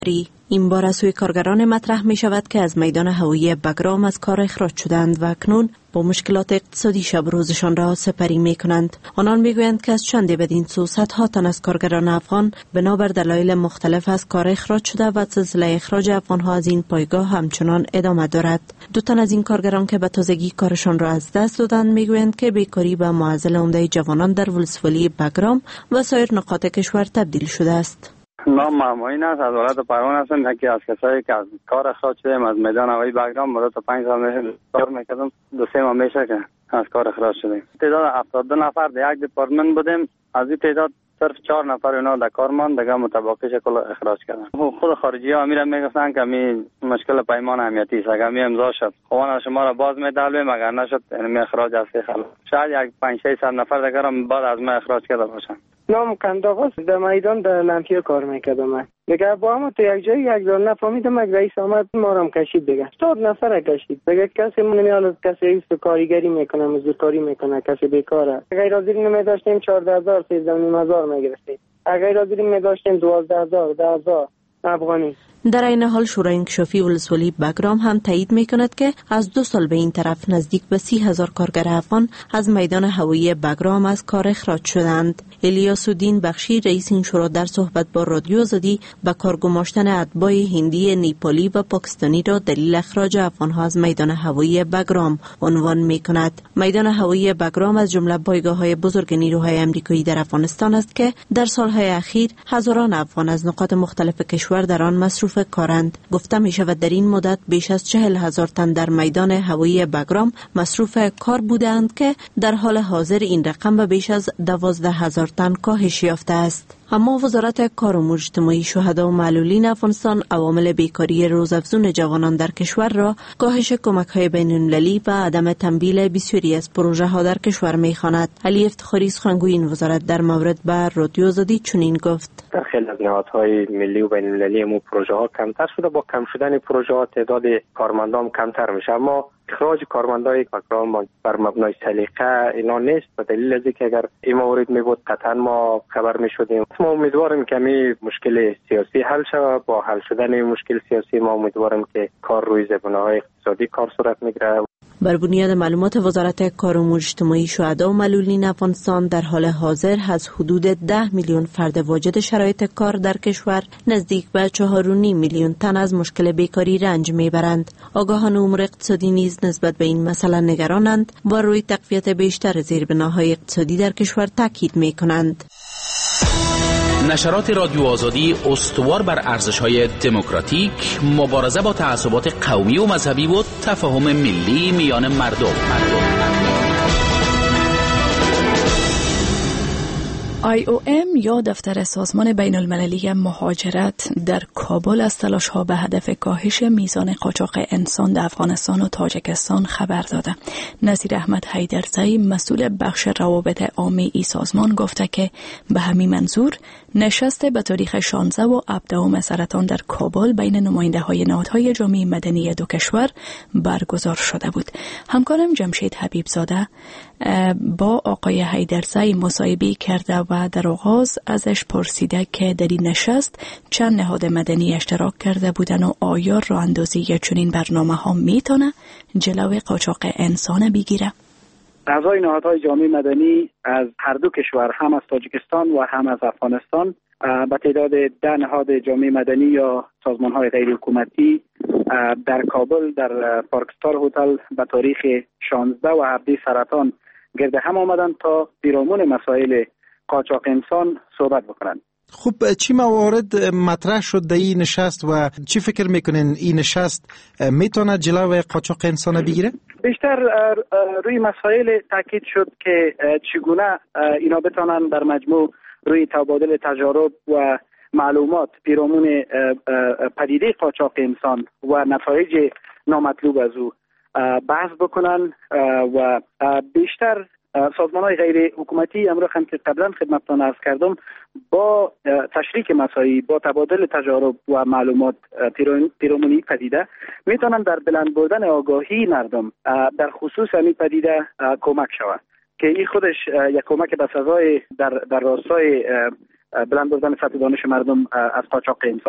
این بار از سوی کارگران مطرح می شود که از میدان هوایی بگرام از کار اخراج شدند و اکنون با مشکلات اقتصادی شب روزشان را سپری می کنند. آنان می گویند که از چندی بدین سو صدها تن از کارگران افغان بنابر دلایل مختلف از کار اخراج شده و سلسله اخراج افغانها از این پایگاه همچنان ادامه دارد. 2 تن از این کارگران که به تازگی کارشان را از دست دادند می گویند که بیکاری به معضل عمده جوانان در ولسوالی بگرام و سایر نقاط کشور تبدیل شده است. نام معمولی است. از ولایت پروان هستم. یکی از کسایی که از کار اخراج شدیم از میدان هوایی بگرام. مدت 5 سال میشه کار میکردم. 2-3 ماه میشه که از کار اخراج شدیم. تعداد 72 نفر در یک دپارتمان بودیم. از این تعداد صرف 4 نفر اینا در کار ماند، دیگه متبقیش کل اخراج کردن. خود خارجی ها میرن میگفتن که می مشکل پیمان امنیتی است، اگر می امضا شد خوان شما را باز میدالیم، اگر نشد یعنی اخراج است. شاید یک 500-600 نفر دیگه را بعد از ما اخراج کرده باشن. نام کنداغاست. در میدان در لامپیا کار میکردم من. دیگه با هم تو یک جایی یک دور نفهمیدم یک رئیس آمد ما را کشید دیگه 100 نفر کشید. دیگه کسی من نمیاد، کسی ایست کارگری میکنه، مزدوری میکنه، کسی بیکاره. غیر حاضر نمیداشتیم 14000 13500 میگرفتیم. غیر حاضر میداشتیم 12000 10000 افغانی. در این حال شورای انکشافی ولسوالی بگرام هم تایید میکند که از 2 سال به این طرف نزدیک به 30,000 کارگر افغان از میدان هوایی بگرام از کار اخراج شدند. الیاس الدین بخشی رئیس این شورا در صحبت با رادیو آزادی به کار گماشتن اتباع هندی، نیپالی و پاکستانی را دلیل اخراج افغانها از میدان هوایی بگرام عنوان میکند. میدان هوایی بگرام از جمله پایگاه‌های بزرگ نیروهای آمریکایی در افغانستان است که در سالهای اخیر هزاران افغان از نقاط مختلف کشور در آن مصروف کارند. گفته می شود در این مدت بیش از 40,000 تن در میدان هوایی بگرام مصروف کار بودند که در حال حاضر این رقم به بیش از 12,000 تن کاهش یافته است. اما وزارت کار امور اجتماعی شهدا و معلولین افغانستان عوامل بیکاری روزافزون جوانان در کشور را کاهش کمک‌های بین‌المللی و عدم تمویل بسیاری از پروژه‌ها در کشور می‌خواند. علی افتخاری سخنگوی این وزارت در مورد به رادیو آزادی چنین گفت: در خیلی از نهادهای ملی و بین‌المللی مو پروژه‌ها کمتر شده، با کم شدن پروژه‌ها تعداد کارمندان کمتر میشه، اما اخراج کارمندای بگرام بر مبنای سلیقه اینا نیست. به دلیل از اینکه اگر این مورد میبود قطعا ما خبر میشدیم. ما امیدواریم که این مشکل سیاسی حل شود. با حل شدن این مشکل سیاسی ما امیدواریم که کار روی زبانه‌های اقتصادی کار صورت میگیره. بر بنیاد معلومات وزارت کار امور اجتماعی شهدا و معلولین افغانستان در حال حاضر از حدود 10 میلیون فرد واجد شرایط کار در کشور نزدیک به 4.5 میلیون تن از مشکل بیکاری رنج میبرند. آگاهان امور اقتصادی نیز نسبت به این مسئله نگرانند و روی تقویت بیشتر زیربناهای اقتصادی در کشور تاکید میکنند. نشرات رادیو آزادی استوار بر ارزش‌های دموکراتیک، مبارزه با تعصبات قومی و مذهبی و تفاهم ملی میان مردم. IOM یا دفتر سازمان بین المللی مهاجرت در کابل از تلاش‌ها به هدف کاهش میزان قاچاق انسان در افغانستان و تاجیکستان خبر داده. نصیر احمد حیدرزایی مسئول بخش روابط عامه این سازمان گفته که به همین منظور نشست به تاریخ 16 و 17 سرطان در کابل بین نماینده‌های نهادهای جامعه مدنی دو کشور برگزار شده بود. همکارم جمشید حبیبزاده با آقای حیدرزایی مصاحبه کرده و در آغاز ازش پرسیده که در این نشست چند نهاد مدنی اشتراک کرده بودن و آیا راه اندازی چنین برنامه‌ها میتونه جلوی قاچاق انسان بگیره؟ اعضای نهادهای جامعه مدنی از هر دو کشور، هم از تاجیکستان و هم از افغانستان، به تعداد 10 نهاد جامعه مدنی یا سازمان‌های غیر حکومتی در کابل در پارکستار هتل به تاریخ 16 و 17 سرطان گرد هم آمدند تا پیرامون مسائل قاچاق انسان صحبت بکنند. خب چی موارد مطرح شد در این نشست و چی فکر میکنین این نشست میتونه جلوی قاچاق انسان بگیره؟ بیشتر روی مسائل تاکید شد که چگونه اینا بتونن در مجموع روی تبادل تجارب و معلومات پیرامون پدیده قاچاق انسان و نتایج نامطلوب از او بحث بکنن و بیشتر سازمان‌های غیر حکومتی امروز هم که قبلا خدمتتان عرض کردم با تشریک مسائل، با تبادل تجارب و معلومات پیرامون پدیده میتونن در بلند بردن آگاهی مردم در خصوص همین پدیده کمک شود که این خودش یک کمک بسزای در راستای بلند بردن سطح دانش مردم از قاچاق انسان است.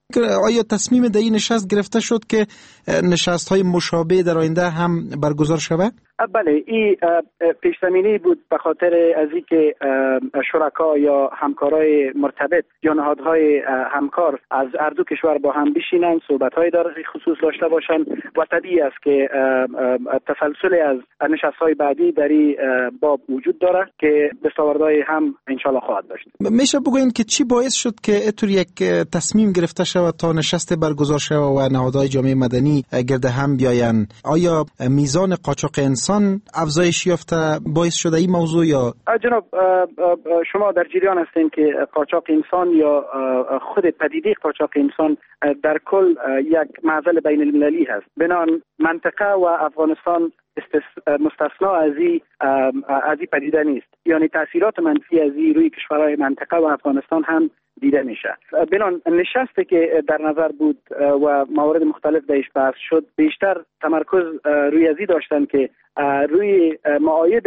آیا تصمیم در این نشست گرفته شد که نشست‌های مشابه در آینده هم برگزار شود؟ بله، این پیش‌زمینه بود به خاطر از اینکه شرکا یا همکارای مرتبط یا نهادهای همکار از هر دو کشور با هم بشینن، صحبت‌های در خصوص داشته باشند و طبیعی است که تسلسل از نشست‌های بعدی در این باب وجود داره که دستاوردهای هم انشالله خواهد داشت. میشه بگوین که چی باعث شد که اینطور یک تصمیم گرفته شود تا نشست برگزار شود و نهادهای جامعه مدنی گرد هم بیایند؟ آیا میزان قاچاق انسان افزایش یافته باعث شده این موضوع یا؟ جناب، شما در جریان هستین که قاچاق انسان یا خود پدیده قاچاق انسان در کل یک معضل بین المللی هست. بنان منطقه و افغانستان مستثنا از این پدیده نیست، یعنی تاثیرات منفی از این روی کشورهای منطقه و افغانستان هم دیده میشه. بنان نشستی که در نظر بود و موارد مختلف بهش بحث شد بیشتر تمرکز روی ازی داشتن که روی معایب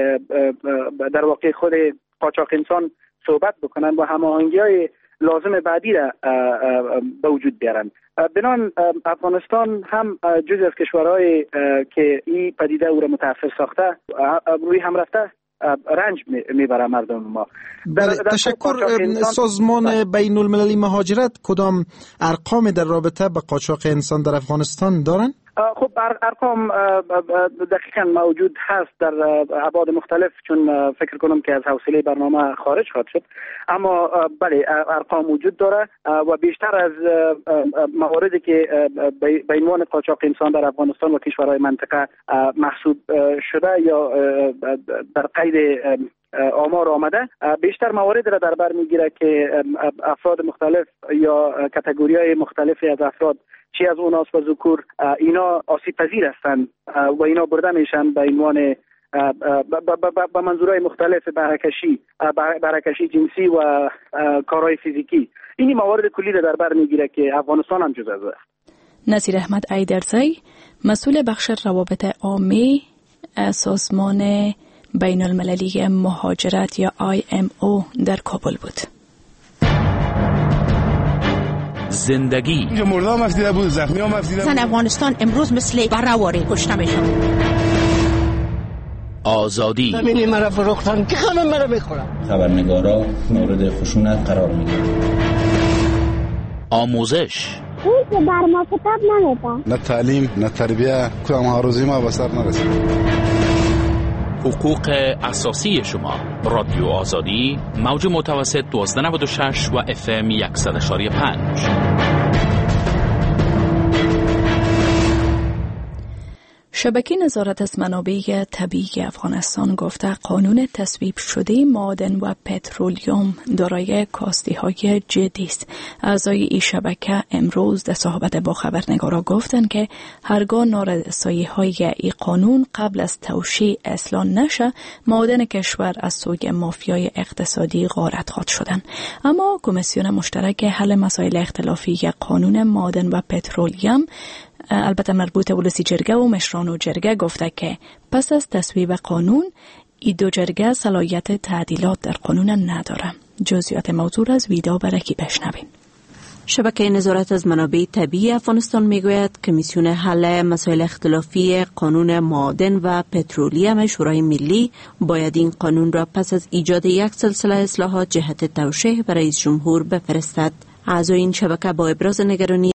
در واقع خود قاچاق انسان صحبت بکنن و هماهنگی‌های لازم بعدی را به وجود بیارن. بنان افغانستان هم جزء از کشورهای که این پدیده او را متأثر ساخته روی هم رفته رنج میبره مردم ما. تشکر. سازمان بین المللی مهاجرت کدام ارقام در رابطه با قاچاق انسان در افغانستان دارن؟ خب ارقام دقیقاً موجود هست در ابعاد مختلف، چون فکر کنم که از حوصله برنامه خارج خواهد شد، اما بله ارقام وجود داره و بیشتر از مواردی که به عنوان قاچاق انسان در افغانستان و کشورهای منطقه محسوب شده یا در قید آمار آمده، بیشتر موارد را در بر میگیره که افراد مختلف یا کاتگوری‌های مختلفی از افراد، چی از اوناس و ذکور، اینا آسیب پذیر هستند و اینا برده میشن به عنوان با منظورهای مختلف برکشی جنسی و کارهای فیزیکی. این موارد کلی را در بر میگیره که افغانستان هم جزو است. نصیر احمد ایدرزی، مسئول بخش روابط عامه سازمان بین المللی مهاجرت یا IMO در کابل بود. زندگی اینجا مرده هم افدیده بود، زخمی هم افدیده بود. زن افغانستان امروز مثل برهواری کشته میشن. آزادی همینی مرا فروختن که همه مرا میخورن. خبرنگارا مورد خشونت قرار میگیرن. آموزش اون که بر ما کتاب نمیدن، نه تعلیم نه تربیه، کدام هاروزی ما به سر نرسید. حقوق اساسی شما. رادیو آزادی، موج متوسط 1296 و FM 100.5. شبکه نظارت از منابع طبیعی افغانستان گفته قانون تصویب شده معادن و پترولیوم دارای کاستی‌های جدی است. اعضای این شبکه امروز در صحبت با خبرنگارا گفتند که هرگاه نارسایی‌های این قانون قبل از توشیح اصلاح نشه، معادن کشور از سوی مافیای اقتصادی غارت خواهد شدند. اما کمیسیون مشترک حل مسائل اختلافی قانون معادن و پترولیوم، البته مربوط ولسی جرگه و مشران جرگه، گفته که پس از تصویب قانون این دو جرگه صلاحیت تعدیلات در قانون نداره. جزئیات موضوع از ویدا برکی بشنوین. شبکه نظارت از منابع طبیعی افغانستان میگوید کمیسیون حل مسائل اختلافی قانون معادن و پترولیوم شورای ملی باید این قانون را پس از ایجاد یک سلسله اصلاحات جهت توشیح به رئیس جمهور بفرستد. اعضای این شبکه با ابراز نگرانی